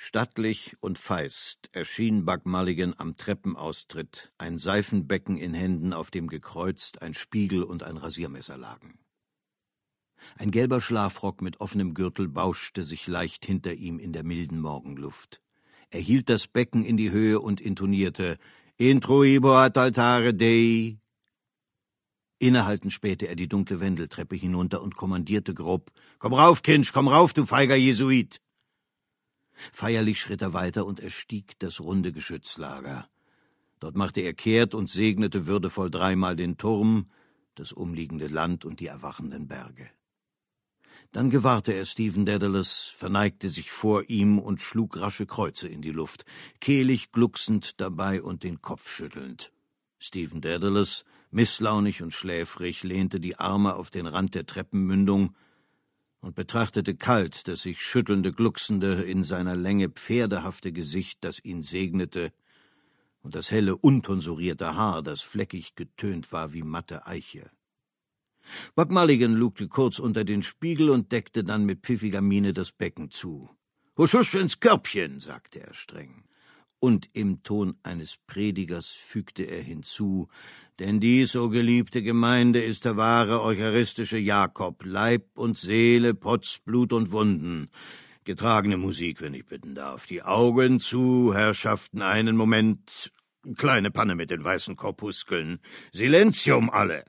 Stattlich und feist erschien Buck Mulligan am Treppenaustritt, ein Seifenbecken in Händen, auf dem gekreuzt ein Spiegel und ein Rasiermesser lagen. Ein gelber Schlafrock mit offenem Gürtel bauschte sich leicht hinter ihm in der milden Morgenluft. Er hielt das Becken in die Höhe und intonierte »Intruibo ad altare Dei«. Innehaltend spähte er die dunkle Wendeltreppe hinunter und kommandierte grob: »Komm rauf, Kinsch, komm rauf, du feiger Jesuit!« Feierlich schritt er weiter und erstieg das runde Geschützlager. Dort machte er kehrt und segnete würdevoll dreimal den Turm, das umliegende Land und die erwachenden Berge. Dann gewahrte er Stephen Dedalus, verneigte sich vor ihm und schlug rasche Kreuze in die Luft, kehlig glucksend dabei und den Kopf schüttelnd. Stephen Dedalus, misslaunig und schläfrig, lehnte die Arme auf den Rand der Treppenmündung und betrachtete kalt das sich schüttelnde, glucksende, in seiner Länge pferdehafte Gesicht, das ihn segnete, und das helle, untonsurierte Haar, das fleckig getönt war wie matte Eiche. Buck Mulligan lugte kurz unter den Spiegel und deckte dann mit pfiffiger Miene das Becken zu. »Husch, husch ins Körbchen«, sagte er streng. Und im Ton eines Predigers fügte er hinzu: »Denn dies, o geliebte Gemeinde, ist der wahre eucharistische Jakob, Leib und Seele, Potz, Blut und Wunden. Getragene Musik, wenn ich bitten darf. Die Augen zu, Herrschaften, einen Moment. Kleine Panne mit den weißen Korpuskeln. Silentium alle!«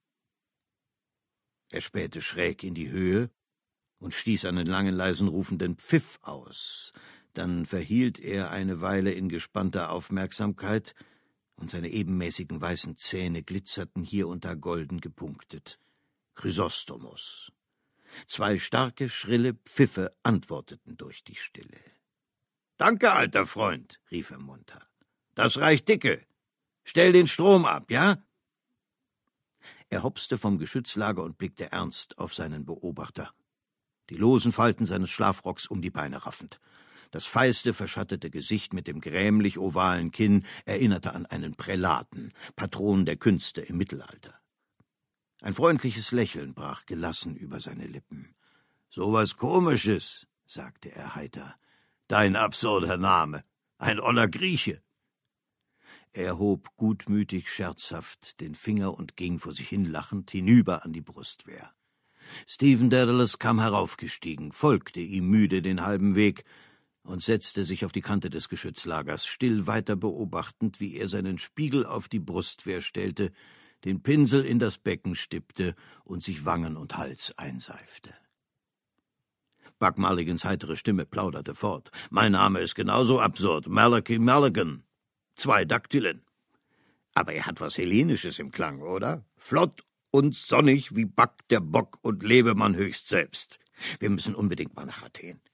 Er spähte schräg in die Höhe und stieß einen langen, leisen, rufenden Pfiff aus. Dann verhielt er eine Weile in gespannter Aufmerksamkeit, und seine ebenmäßigen weißen Zähne glitzerten hier und da golden gepunktet. Chrysostomos. 2 starke, schrille Pfiffe antworteten durch die Stille. »Danke, alter Freund«, rief er munter. »Das reicht dicke. Stell den Strom ab, ja?« Er hopste vom Geschützlager und blickte ernst auf seinen Beobachter, die losen Falten seines Schlafrocks um die Beine raffend. Das feiste, verschattete Gesicht mit dem grämlich ovalen Kinn erinnerte an einen Prälaten, Patron der Künste im Mittelalter. Ein freundliches Lächeln brach gelassen über seine Lippen. »So was Komisches«, sagte er heiter. »Dein absurder Name, ein oller Grieche.« Er hob gutmütig scherzhaft den Finger und ging vor sich hin lachend hinüber an die Brustwehr. Stephen Dedalus kam heraufgestiegen, folgte ihm müde den halben Weg und setzte sich auf die Kante des Geschützlagers, still weiter beobachtend, wie er seinen Spiegel auf die Brustwehr stellte, den Pinsel in das Becken stippte und sich Wangen und Hals einseifte. Buck Mulligans heitere Stimme plauderte fort. »Mein Name ist genauso absurd, Malachi Mulligan. 2 Daktylen. Aber er hat was Hellenisches im Klang, oder? Flott und sonnig wie Buck der Bock und Lebemann höchst selbst. Wir müssen unbedingt mal nach Athen.